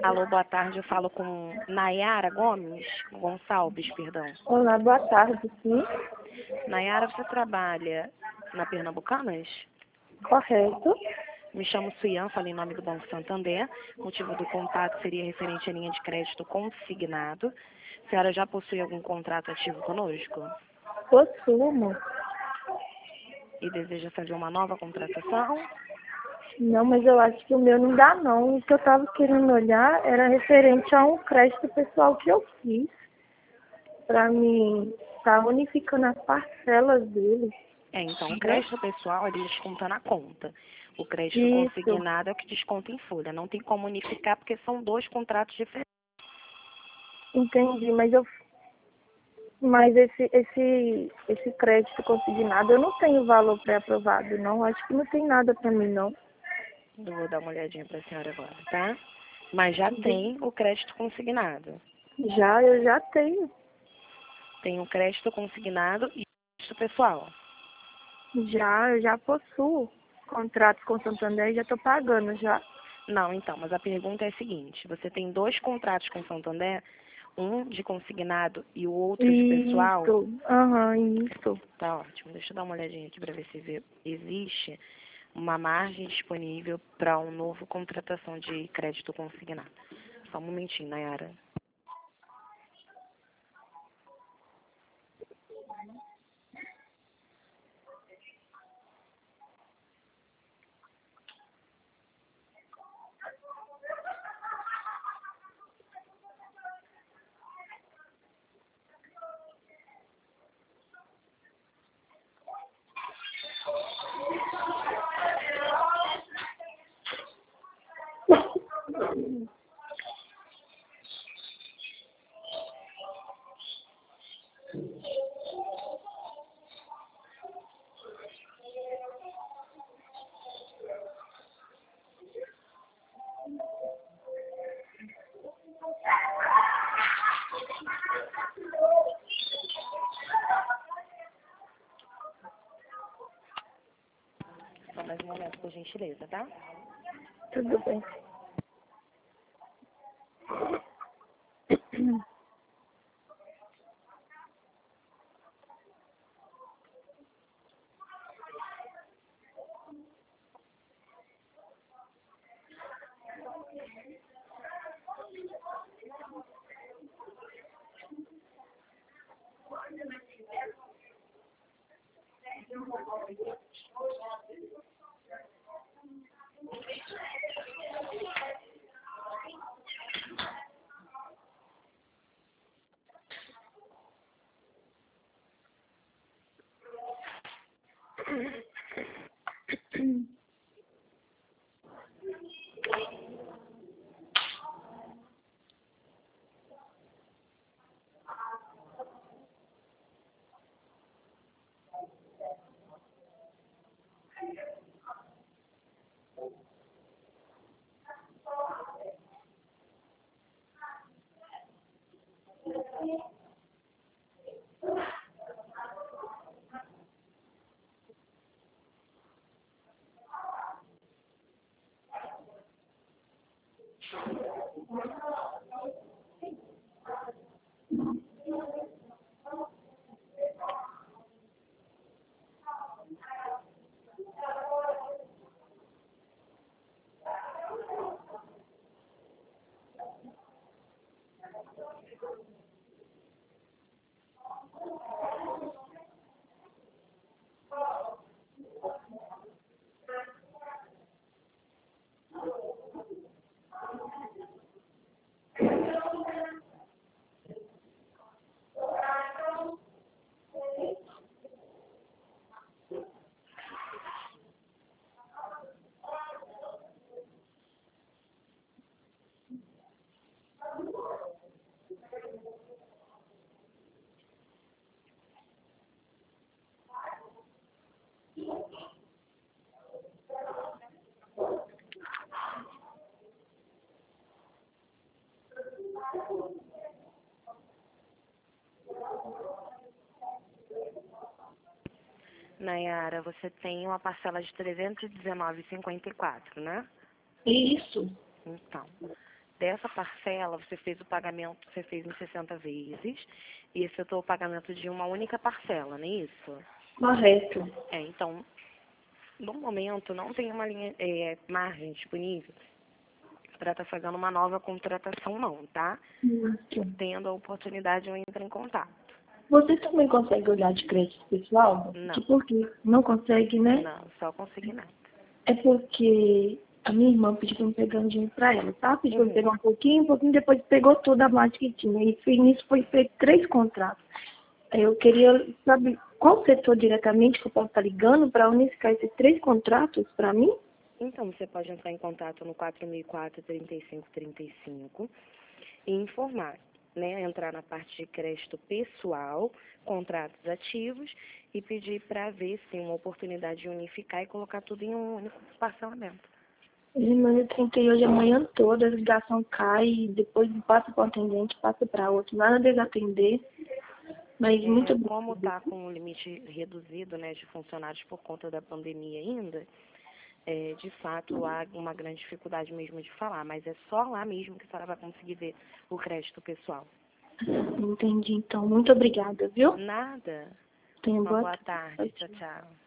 Alô, boa tarde. Eu falo com Nayara Gomes, Gonçalves, perdão. Olá, boa tarde, sim. Nayara, você trabalha na Pernambucanas? Correto. Me chamo Suian, falo em nome do Banco Santander. O motivo do contato seria referente à linha de crédito consignado. A senhora já possui algum contrato ativo conosco? Possumo. E deseja fazer uma nova contratação? Não, mas eu acho que o meu não dá, não. O que eu estava querendo olhar era referente a um crédito pessoal que eu fiz para mim estar unificando as parcelas dele. Então, o crédito pessoal, ele desconta na conta. O crédito Isso. consignado é o que desconta em folha. Não tem como unificar porque são dois contratos diferentes. Entendi, mas esse crédito consignado eu não tenho valor pré-aprovado, não. Acho que não tem nada para mim, não. Eu vou dar uma olhadinha para a senhora agora, tá? Mas já tem o crédito consignado. Eu já tenho. Tem o crédito consignado e o crédito pessoal. Eu já possuo contratos com Santander e já estou pagando já. Não, então, mas a pergunta é a seguinte. Você tem dois contratos com Santander, um de consignado e o outro de pessoal? Isso. Tá ótimo. Deixa eu dar uma olhadinha aqui para ver se existe uma margem disponível para uma nova contratação de crédito consignado. Só um momentinho, Nayara. Só mais um momento, por gentileza, tá? Tudo bem. Nayara, você tem uma parcela de R$ 319,54, né? Isso. Então, dessa parcela, você fez o pagamento, você fez em 60 vezes, e efetuou o pagamento de uma única parcela, não é isso? Correto. Então, no momento, não tem uma linha, margem disponível para estar fazendo uma nova contratação, não, tá? Isso. Tendo a oportunidade, eu entro em contato. Você também consegue olhar de crédito pessoal? Não, Tipo que não consegue, né? não, só consignado. É porque a minha irmã pediu pra eu pegar um dinheiro pra ela, tá? Pediu pra eu pegar um pouquinho, depois pegou toda a margem que tinha. E nisso foi feito 3 contratos. Aí eu queria saber qual setor diretamente que eu posso estar ligando para unificar esses 3 contratos para mim? Então, você pode entrar em contato no 4004-3535 e informar, né? Entrar na parte de crédito pessoal, contratos ativos e pedir para ver se tem uma oportunidade de unificar e colocar tudo em um único parcelamento. Mas eu tentei hoje a manhã toda, a ligação cai, depois passa para o atendente, passa para outro, nada de atender. Mas muito bom. Como está com o limite reduzido, né, de funcionários por conta da pandemia ainda, de fato há uma grande dificuldade mesmo de falar, mas é só lá mesmo que a senhora vai conseguir ver o crédito pessoal. Entendi, então. Muito obrigada, viu? Nada. Tenha Uma boa boa tarde. tarde. Tchau, tchau.